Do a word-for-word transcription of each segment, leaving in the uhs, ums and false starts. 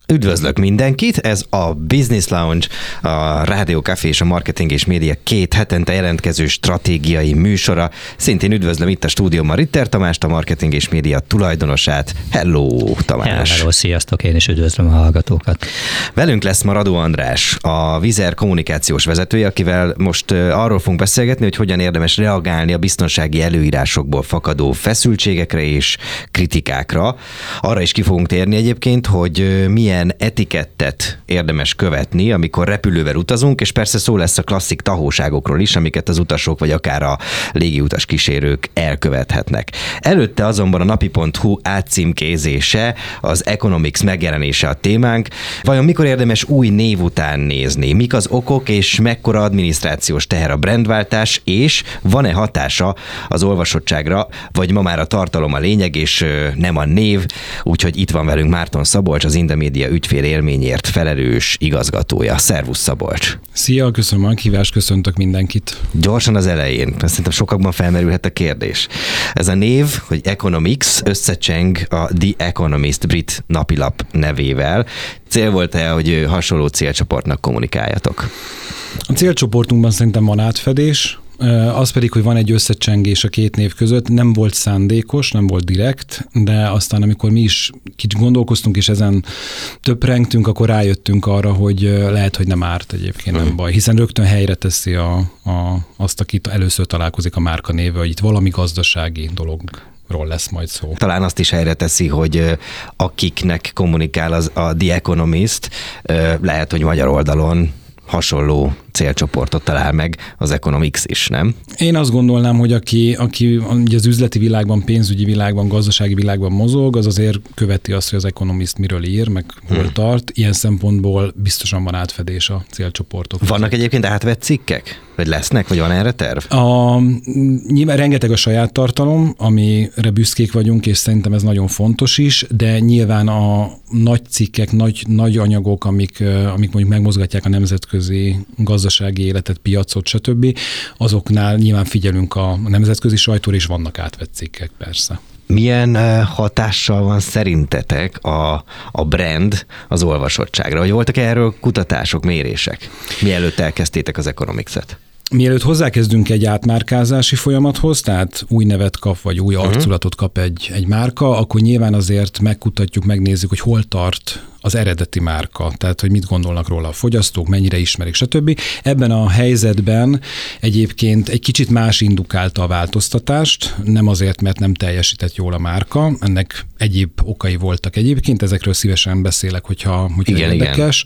Üdvözlök mindenkit, ez a Business Lounge, a Rádió Café és a Marketing és Média két hetente jelentkező stratégiai műsora. Szintén üdvözlöm itt a stúdióban Ritter Tamást, a Marketing és Média tulajdonosát. Hello, Tamás! Hello, sziasztok, én is üdvözlöm a hallgatókat. Velünk lesz ma Radó András, a Vizer kommunikációs vezetője, akivel most arról fogunk beszélgetni, hogy hogyan érdemes reagálni a biztonsági előírásokból fakadó feszültségekre és kritikákra. Arra is ki fogunk térni egyébként, hogy milyen etikettet érdemes követni, amikor repülővel utazunk, és persze szó lesz a klasszik tahóságokról is, amiket az utasok vagy akár a légiutas kísérők elkövethetnek. Előtte azonban a napi pont hu átcímkézése, az Economics megjelenése a témánk. Vajon mikor érdemes új név után nézni? Mik az okok és mekkora adminisztrációs teher a brandváltás, és van-e hatása az olvasottságra, vagy ma már a tartalom a lényeg, és nem a név? Úgyhogy itt van velünk Márton Szabolcs, az Indemedia ügyfél élményért felelős igazgatója. Szervusz, Szabolcs! Szia, köszönöm a meghívást, köszöntök mindenkit. Gyorsan az elején, szerintem sokakban felmerülhet a kérdés. Ez a név, hogy Economics, összecseng a The Economist brit napilap nevével. Cél volt-e, hogy hasonló célcsoportnak kommunikáljatok? A célcsoportunkban szerintem van átfedés, az pedig, hogy van egy összecsengés a két név között, nem volt szándékos, nem volt direkt, de aztán amikor mi is kicsit gondolkoztunk, és ezen töprengtünk, akkor rájöttünk arra, hogy lehet, hogy nem árt egyébként, nem baj, hiszen rögtön helyre teszi a, a, azt, akit először találkozik a márka néve, hogy itt valami gazdasági dolog ról lesz majd szó. Talán azt is helyre teszi, hogy akiknek kommunikál az, a The Economist, lehet, hogy magyar oldalon hasonló célcsoportot talál meg az Economics is, nem? Én azt gondolnám, hogy aki, aki ugye az üzleti világban, pénzügyi világban, gazdasági világban mozog, az azért követi azt, hogy az Economist miről ír, meg hol hmm. tart. Ilyen szempontból biztosan van átfedés a célcsoportok. Vannak között egyébként átvett cikkek? Vagy lesznek? Vagy van erre terv? A, nyilván rengeteg a saját tartalom, amire büszkék vagyunk, és szerintem ez nagyon fontos is, de nyilván a nagy cikkek, nagy, nagy anyagok, amik, amik mondjuk megmozgatják a nemzetközi gazdasági életet, piacot, stb. Azoknál nyilván figyelünk a nemzetközi sajtóra, és vannak átvett cikkek, persze. Milyen hatással van szerintetek a, a brand az olvasottságra? Vagy voltak erről kutatások, mérések, mielőtt elkezdtétek az Economics-et? Mielőtt hozzákezdünk egy átmárkázási folyamathoz, tehát új nevet kap, vagy új arculatot kap egy, egy márka, akkor nyilván azért megkutatjuk, megnézzük, hogy hol tart az eredeti márka, tehát hogy mit gondolnak róla a fogyasztók, mennyire ismerik, stb. Ebben a helyzetben egyébként egy kicsit más indukálta a változtatást, nem azért, mert nem teljesített jól a márka, ennek egyéb okai voltak egyébként, ezekről szívesen beszélek, hogyha, hogyha igen, érdekes.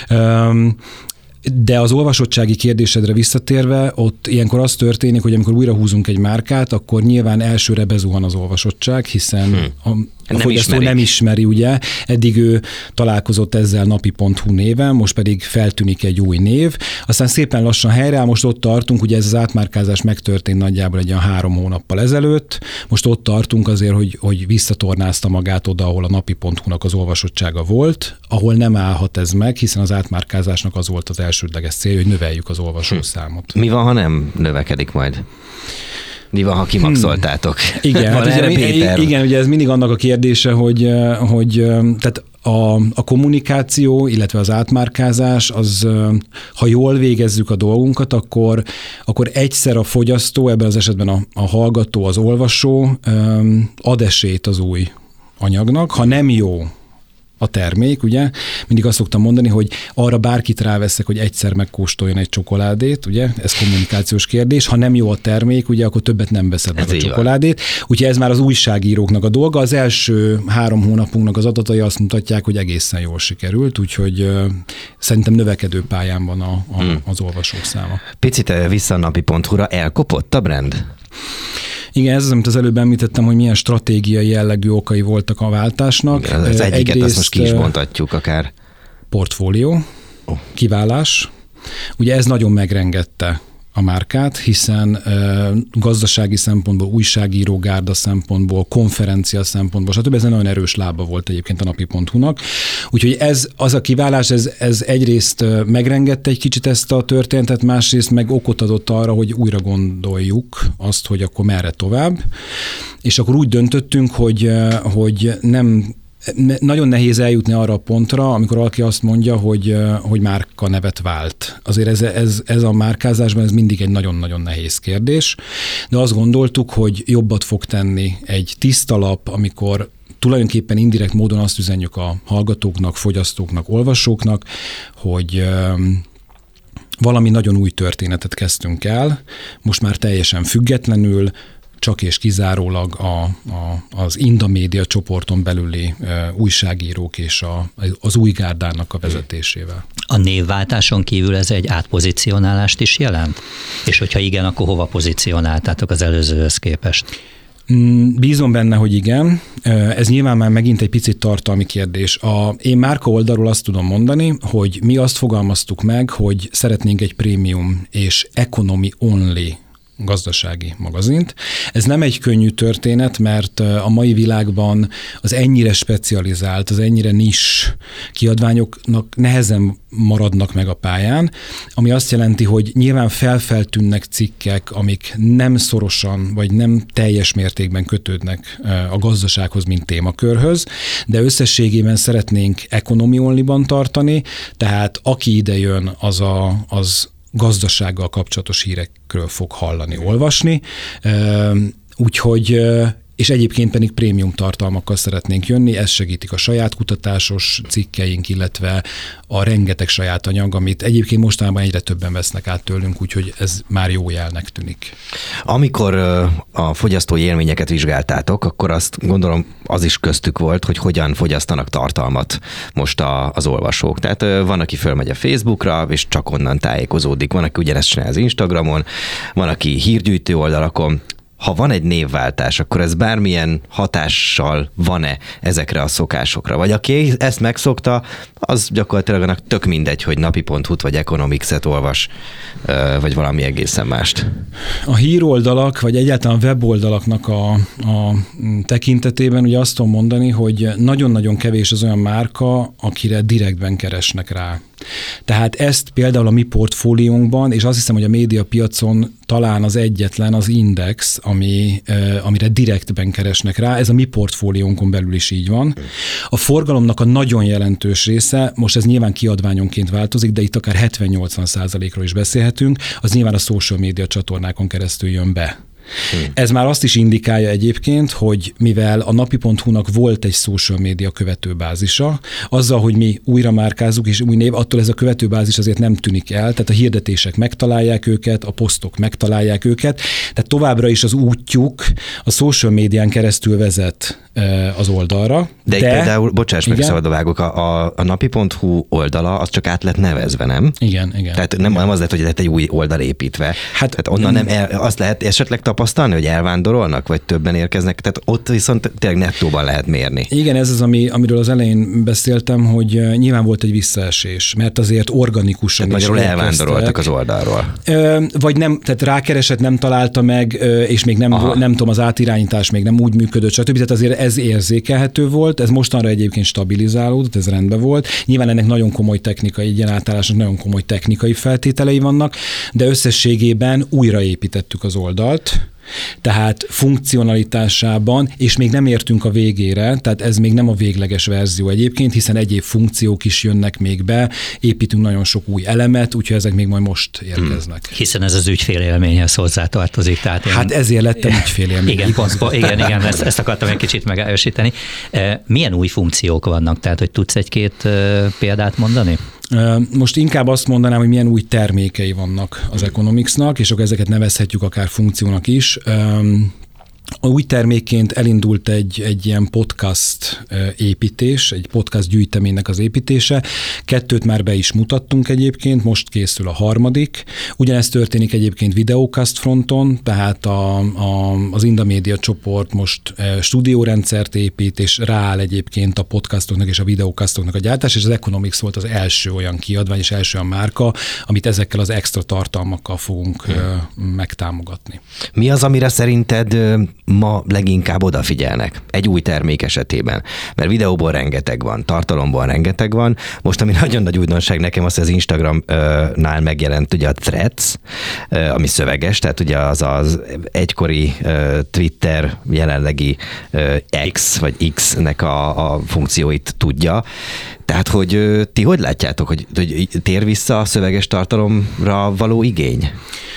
Igen. De az olvasottsági kérdésedre visszatérve, ott ilyenkor az történik, hogy amikor újra húzunk egy márkát, akkor nyilván elsőre bezuhan az olvasottság, hiszen hmm. a, a fogyasztó nem ismeri, ugye. Eddig ő találkozott ezzel napi pont hu néven, most pedig feltűnik egy új név. Aztán szépen lassan helyreáll, most ott tartunk, ugye ez az átmárkázás megtörtént nagyjából egy olyan három hónappal ezelőtt. Most ott tartunk azért, hogy, hogy visszatornázta magát oda, ahol a napi pont hu-nak az olvasottsága volt, ahol nem állhat ez meg, hiszen az átmárkázásnak az volt az elsődleges cél, hogy növeljük az olvasószámot. Mi van, ha nem növekedik majd? Mi van, ha kimaxoltátok? Hmm. Igen, hát ugye, igen, ugye ez mindig annak a kérdése, hogy, hogy tehát a, a kommunikáció, illetve az átmárkázás, az, ha jól végezzük a dolgunkat, akkor, akkor egyszer a fogyasztó, ebben az esetben a, a hallgató, az olvasó ad esélyt az új anyagnak. Ha nem jó a termék, ugye? Mindig azt szoktam mondani, hogy arra bárkit ráveszek, hogy egyszer megkóstoljon egy csokoládét, ugye? Ez kommunikációs kérdés. Ha nem jó a termék, ugye, akkor többet nem veszed meg a csokoládét. Úgyhogy ez már az újságíróknak a dolga. Az első három hónapunknak az adatai azt mutatják, hogy egészen jól sikerült, úgyhogy uh, szerintem növekedő pályán van a, a, hmm. az olvasók száma. Picit vissza a napi pont hu-ra, elkopott a brand? Igen, ez az, amit az előbb említettem, hogy milyen stratégiai jellegű okai voltak a váltásnak. Igen, az egyiket Egyrészt, azt most ki is mondhatjuk akár. Portfólió, oh. kiválás. Ugye ez nagyon megrengette a márkát, hiszen uh, gazdasági szempontból, újságírógárda szempontból, konferencia szempontból, stb. Ez egy nagyon erős lába volt egyébként a napi pont hu-nak. Úgyhogy ez, az a kiválás, ez, ez egyrészt megrengette egy kicsit ezt a történetet, másrészt meg okot adott arra, hogy újra gondoljuk azt, hogy akkor merre tovább. És akkor úgy döntöttünk, hogy, hogy nem nagyon nehéz eljutni arra a pontra, amikor valaki azt mondja, hogy, hogy márka nevet vált. Azért ez, ez, ez a márkázásban ez mindig egy nagyon-nagyon nehéz kérdés, de azt gondoltuk, hogy jobbat fog tenni egy tiszta lap, amikor tulajdonképpen indirekt módon azt üzenjük a hallgatóknak, fogyasztóknak, olvasóknak, hogy valami nagyon új történetet kezdtünk el, most már teljesen függetlenül, csak és kizárólag a, a, az Inda Média csoporton belüli e, újságírók és a, az új gárdának a vezetésével. A névváltáson kívül ez egy átpozicionálást is jelent? És hogyha igen, akkor hova pozícionáltátok az előzőhöz képest? Bízom benne, hogy igen. Ez nyilván már megint egy picit tartalmi kérdés. A én márka oldalról azt tudom mondani, hogy mi azt fogalmaztuk meg, hogy szeretnénk egy prémium és economy only gazdasági magazint. Ez nem egy könnyű történet, mert a mai világban az ennyire specializált, az ennyire nis kiadványoknak nehezen maradnak meg a pályán, ami azt jelenti, hogy nyilván felfeltűnnek cikkek, amik nem szorosan, vagy nem teljes mértékben kötődnek a gazdasághoz, mint témakörhöz, de összességében szeretnénk economy only-ban tartani, tehát aki ide jön, az a, az gazdasággal kapcsolatos hírekről fog hallani, olvasni, úgyhogy, és egyébként pedig prémium tartalmakkal szeretnénk jönni, ez segítik a saját kutatásos cikkeink, illetve a rengeteg saját anyag, amit egyébként mostanában egyre többen vesznek át tőlünk, úgyhogy ez már jó jelnek tűnik. Amikor a fogyasztói élményeket vizsgáltátok, akkor azt gondolom az is köztük volt, hogy hogyan fogyasztanak tartalmat most a, az olvasók. Tehát van, aki fölmegy a Facebookra, és csak onnan tájékozódik, van, aki ugyanezt csinál az Instagramon, van, aki hírgyűjtő oldalakon. Ha van egy névváltás, akkor ez bármilyen hatással van-e ezekre a szokásokra? Vagy aki ezt megszokta, az gyakorlatilag annak tök mindegy, hogy napi pont hu-t vagy Economics-et olvas, vagy valami egészen mást. A híroldalak, vagy egyáltalán weboldalaknak a, a tekintetében ugye azt tudom mondani, hogy nagyon-nagyon kevés az olyan márka, akire direktben keresnek rá. Tehát ezt például a mi portfóliónkban, és azt hiszem, hogy a médiapiacon talán az egyetlen az Index, ami, amire direktben keresnek rá, ez a mi portfóliónkon belül is így van. A forgalomnak a nagyon jelentős része, most ez nyilván kiadványonként változik, de itt akár hetven-nyolcvan százalékról is beszélhetünk, az nyilván a social media csatornákon keresztül jön be. Hmm. Ez már azt is indikálja egyébként, hogy mivel a napi pont hu-nak volt egy social media követőbázisa, azzal, hogy mi újra márkázunk és új név, attól ez a követőbázis azért nem tűnik el, tehát a hirdetések megtalálják őket, a posztok megtalálják őket, tehát továbbra is az útjuk a social médián keresztül vezet az oldalra. De, de például, bocsáss meg, szabadba vágok, a, a, a napi pont hu oldala, az csak át lett nevezve, nem? Igen, igen. Tehát nem, igen. nem az lett, hogy lett egy új oldal építve. Hát tehát onnan nem, el, azt lehet esetleg tapasztalni, hogy elvándorolnak, vagy többen érkeznek, tehát ott viszont tényleg nettóban lehet mérni. Igen, ez az, ami, amiről az elején beszéltem, hogy nyilván volt egy visszaesés, mert azért organikusan tehát is magyarul elvándoroltak az oldalról. Vagy nem, tehát rákeresett, nem találta meg, és még nem, nem tudom, az átirányítás még nem úgy működött, stb. Tehát azért ez érzékelhető volt, ez mostanra egyébként stabilizálódott, ez rendben volt. Nyilván ennek nagyon komoly technikai, egy ilyen átállásnak nagyon komoly technikai feltételei vannak, de összességében újraépítettük az oldalt, tehát funkcionalitásában, és még nem értünk a végére, tehát ez még nem a végleges verzió egyébként, hiszen egyéb funkciók is jönnek még be, építünk nagyon sok új elemet, úgyhogy ezek még majd most érkeznek. Hmm. Hiszen ez az ügyfélélményhez hozzátartozik. Tehát én... Hát ezért lettem ügyfélélmény. Igen, pont, igen, igen, ezt, ezt akartam egy kicsit megerősíteni. Milyen új funkciók vannak? Tehát, hogy tudsz egy-két példát mondani? Most inkább azt mondanám, hogy milyen új termékei vannak az Economicsnak, és akkor ezeket nevezhetjük akár funkciónak is. A új termékként elindult egy, egy ilyen podcast építés, egy podcast gyűjteménynek az építése. Kettőt már be is mutattunk egyébként, most készül a harmadik. Ugyanezt történik egyébként videócast fronton, tehát a, a, az Inda Média csoport most stúdiórendszert épít, és rááll egyébként a podcastoknak és a videócastoknak a gyártás, és az Economics volt az első olyan kiadvány, és első olyan márka, amit ezekkel az extra tartalmakkal fogunk hmm. megtámogatni. Mi az, amire szerinted ma leginkább odafigyelnek egy új termék esetében, mert videóból rengeteg van, tartalomból rengeteg van. Most, ami nagyon nagy újdonság nekem, az az Instagramnál megjelent ugye a Threads, ami szöveges, tehát ugye az az egykori Twitter, jelenlegi X vagy X-nek a, a funkcióit tudja. Tehát, hogy ti hogy látjátok, hogy, hogy tér vissza a szöveges tartalomra való igény?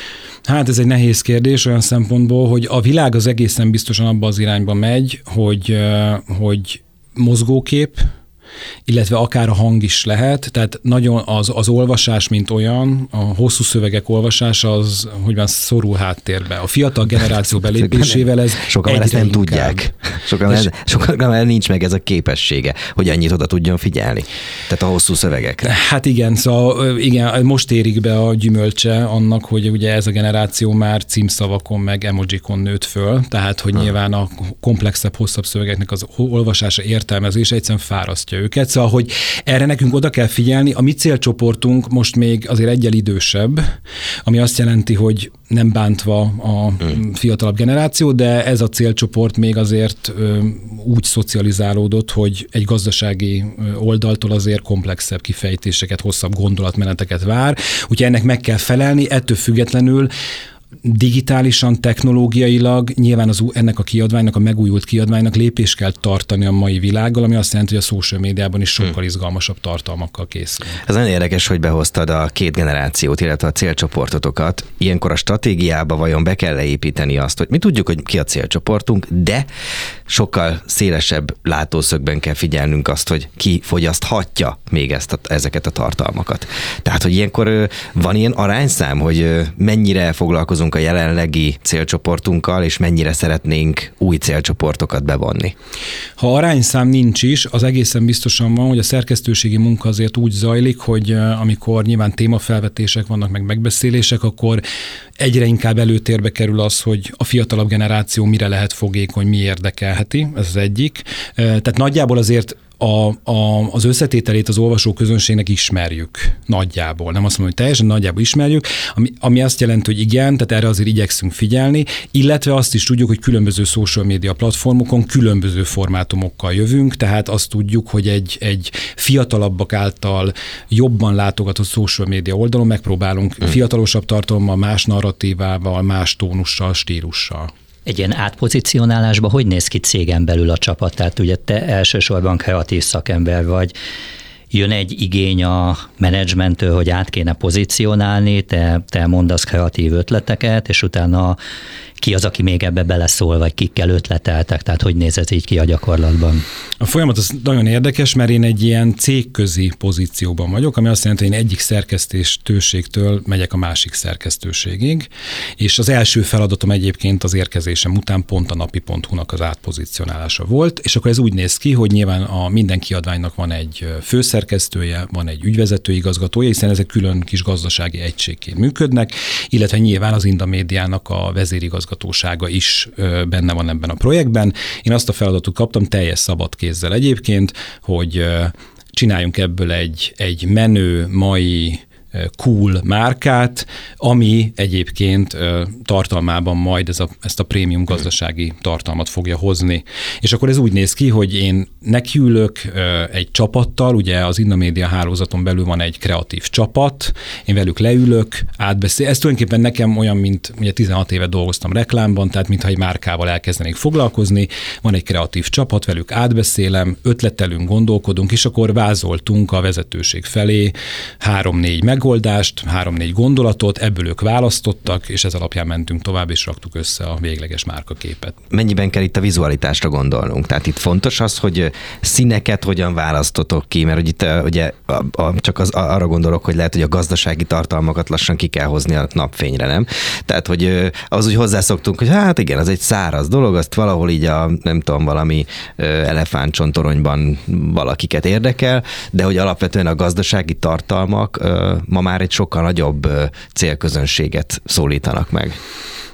Hát ez egy nehéz kérdés olyan szempontból, hogy a világ az egészen biztosan abba az irányba megy, hogy, hogy mozgókép, illetve akár a hang is lehet, tehát nagyon az, az olvasás, mint olyan, a hosszú szövegek olvasása az, hogy van, szorul háttérbe. A fiatal generáció belépésével ez sokan ezt nem inkább. Tudják. Sokan, ez, sokan nincs meg ez a képessége, hogy annyit oda tudjon figyelni. Tehát a hosszú szövegekre. Hát igen, szóval igen, most érik be a gyümölcse annak, hogy ugye ez a generáció már címszavakon meg emojikon nőtt föl, tehát hogy ha. Nyilván a komplexebb, hosszabb szövegeknek az olvasása, értelmezése egyszerűen fárasztja őket. Szóval, hogy erre nekünk oda kell figyelni. A mi célcsoportunk most még azért egyel idősebb, ami azt jelenti, hogy nem bántva a fiatalabb generáció, de ez a célcsoport még azért úgy szocializálódott, hogy egy gazdasági oldaltól azért komplexebb kifejtéseket, hosszabb gondolatmeneteket vár. Úgyhogy ennek meg kell felelni, ettől függetlenül digitálisan, technológiailag nyilván az, ennek a kiadványnak, a megújult kiadványnak lépést kell tartani a mai világgal, ami azt jelenti, hogy a social médiában is sokkal izgalmasabb tartalmakkal készül. Ez nagyon érdekes, hogy behoztad a két generációt, illetve a célcsoportotokat. Ilyenkor a stratégiába vajon be kell leépíteni azt, hogy mi tudjuk, hogy ki a célcsoportunk, de sokkal szélesebb látószögben kell figyelnünk azt, hogy ki fogyaszthatja még ezt a, ezeket a tartalmakat. Tehát, hogy ilyenkor van ilyen arányszám, hogy mennyire foglalkozunk a jelenlegi célcsoportunkkal, és mennyire szeretnénk új célcsoportokat bevonni? Ha arányszám nincs is, az egészen biztosan van, hogy a szerkesztőségi munka azért úgy zajlik, hogy amikor nyilván témafelvetések vannak, meg megbeszélések, akkor egyre inkább előtérbe kerül az, hogy a fiatalabb generáció mire lehet fogékony, mi érdekelheti, ez az egyik. Tehát nagyjából azért A, a, az összetételét az olvasó közönségnek ismerjük nagyjából. Nem azt mondom, hogy teljesen nagyjából ismerjük, ami, ami azt jelenti, hogy igen, tehát erre azért igyekszünk figyelni, illetve azt is tudjuk, hogy különböző social media platformokon különböző formátumokkal jövünk, tehát azt tudjuk, hogy egy, egy fiatalabbak által jobban látogatott social media oldalon megpróbálunk hmm. fiatalosabb tartalommal, más narratívával, más tónussal, stílussal. Egy ilyen átpozicionálásban hogy néz ki cégen belül a csapat? Tehát ugye te elsősorban kreatív szakember vagy, jön egy igény a menedzsmenttől, hogy át kéne pozícionálni, te, te mondasz kreatív ötleteket, és utána ki az, aki még ebbe beleszól, vagy kikkel ötleteltek, tehát hogy néz ez így ki a gyakorlatban? A folyamat az nagyon érdekes, mert én egy ilyen cégközi pozícióban vagyok, ami azt jelenti, hogy én egyik szerkesztőségtől megyek a másik szerkesztőségig, és az első feladatom egyébként az érkezésem után pont a napi pont hu-nak az átpozicionálása volt, és akkor ez úgy néz ki, hogy nyilván a minden kiadványnak van egy főszerkesztője, van egy ügyvezető igazgatója, hiszen ezek külön kis gazdasági egységként működnek, illetve nyilván az Indamédiának a vezérigazgatósága is benne van ebben a projektben. Én azt a feladatot kaptam teljes szabad kézzel egyébként, hogy csináljunk ebből egy, egy menő, mai, cool márkát, ami egyébként tartalmában majd ez a, ezt a prémium gazdasági tartalmat fogja hozni. És akkor ez úgy néz ki, hogy én nekiülök egy csapattal, ugye az Indamédia hálózaton belül van egy kreatív csapat, én velük leülök, átbeszél. Ez tulajdonképpen nekem olyan, mint ugye tizenhat éve dolgoztam reklámban, tehát mintha egy márkával elkezdenék foglalkozni, van egy kreatív csapat, velük átbeszélem, ötletelünk, gondolkodunk, és akkor vázoltunk a vezetőség felé három-négy meg megoldást, három-négy gondolatot, ebből ők választottak, és ez alapján mentünk tovább, és raktuk össze a végleges márkaképet. Mennyiben kell itt a vizualitásra gondolnunk? Tehát itt fontos az, hogy színeket hogyan választotok ki, mert hogy itt ugye a, a, csak az, arra gondolok, hogy lehet, hogy a gazdasági tartalmakat lassan ki kell hozni a napfényre, nem? Tehát, hogy az úgy hozzászoktunk, hogy hát igen, az egy száraz dolog, azt valahol így a, nem tudom, valami elefántcsontoronyban valakiket érdekel, de hogy alapvetően a gazdasági tartalmak ma már egy sokkal nagyobb célközönséget szólítanak meg.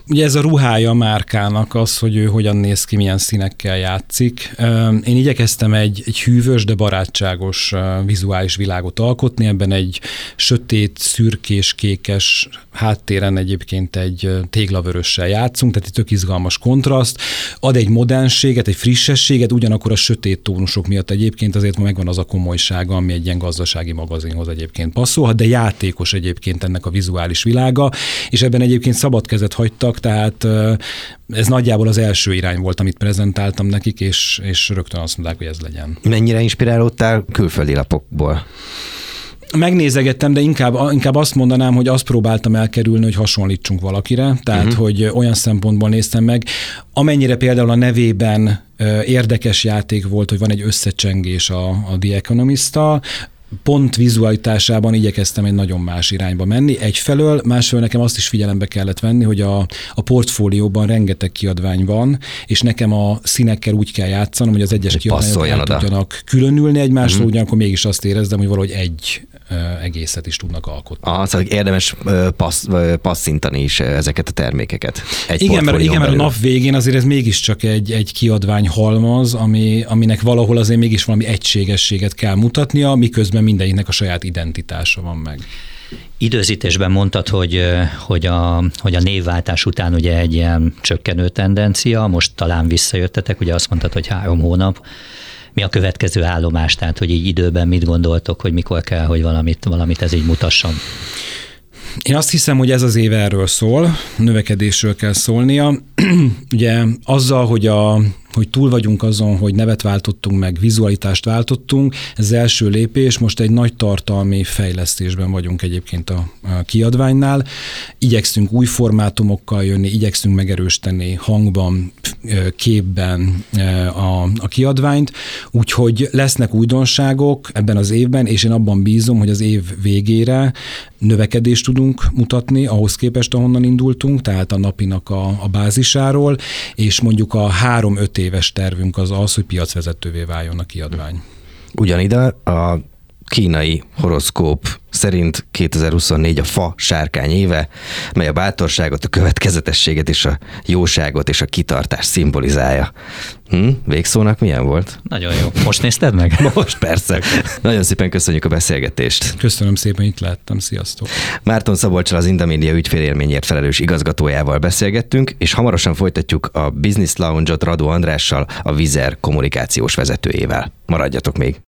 Ugye ez a ruhája a márkának az, hogy ő hogyan néz ki, milyen színekkel játszik. Én igyekeztem egy, egy hűvös, de barátságos vizuális világot alkotni, ebben egy sötét, szürkés, kékes háttéren egyébként egy téglavörössel játszunk, tehát egy tök izgalmas kontraszt, ad egy modernséget, egy frissességet, ugyanakkor a sötét tónusok miatt egyébként azért ma megvan az a komolysága, ami egy ilyen gazdasági magazinhoz egyébként passzolhat, de játékos egyébként ennek a vizuális világa, és ebben egyébként szabad kezet hagytak, tehát ez nagyjából az első irány volt, amit prezentáltam nekik, és, és rögtön azt mondták, hogy ez legyen. Mennyire inspirálódtál külföldi lapokból? Megnézegettem, de inkább, inkább azt mondanám, hogy azt próbáltam elkerülni, hogy hasonlítsunk valakire, tehát uh-huh. hogy olyan szempontból néztem meg, amennyire például a nevében érdekes játék volt, hogy van egy összecsengés a, a The Economist-tal, pont vizualitásában igyekeztem egy nagyon más irányba menni. Egyfelől, másfelől nekem azt is figyelembe kellett venni, hogy a, a portfólióban rengeteg kiadvány van, és nekem a színekkel úgy kell játszanom, hogy az egyes kiadványok el tudjanak különülni egymástól, uh-huh. ugyanakkor mégis azt érezzem, hogy valahogy egy uh, egészet is tudnak alkotni. Ah, szóval érdemes uh, passz, uh, passzintani is ezeket a termékeket. Egy igen, mert, igen mert a nap végén azért ez mégiscsak egy, egy kiadvány halmaz, ami, aminek valahol azért mégis valami egységességet kell mutatnia, miközben mindenkinek a saját identitása van meg. Időzítésben mondtad, hogy, hogy, a, hogy a névváltás után ugye egy ilyen csökkenő tendencia, most talán visszajöttetek, ugye azt mondtad, hogy három hónap. Mi a következő állomás, tehát hogy így időben mit gondoltok, hogy mikor kell, hogy valamit, valamit ez így mutasson? Én azt hiszem, hogy ez az év erről szól, növekedésről kell szólnia. Ugye azzal, hogy, a, hogy túl vagyunk azon, hogy nevet váltottunk meg, vizualitást váltottunk, ez az első lépés, most egy nagy tartalmi fejlesztésben vagyunk egyébként a, a kiadványnál. Igyekszünk új formátumokkal jönni, igyekszünk megerősíteni hangban, képben a, a kiadványt, úgyhogy lesznek újdonságok ebben az évben, és én abban bízom, hogy az év végére növekedést tudunk mutatni, ahhoz képest, ahonnan indultunk, tehát a napinak a, a bázisáról, és mondjuk a három-öt éves tervünk az az, hogy piacvezetővé váljon a kiadvány. Ugyanide a kínai horoszkóp szerint kétezer-huszonnégy a fa sárkány éve, mely a bátorságot, a következetességet és a jóságot és a kitartást szimbolizálja. Hm? Végszónak milyen volt? Nagyon jó. Most nézted meg? Most persze. Nagyon szépen köszönjük a beszélgetést. Köszönöm szépen, itt lehettem. Sziasztok. Márton Szabolccsal, az Indamédia ügyfélélményért felelős igazgatójával beszélgettünk, és hamarosan folytatjuk a Business Lounge-ot Radó Andrással, a Vizer kommunikációs vezetőjével. Maradjatok még.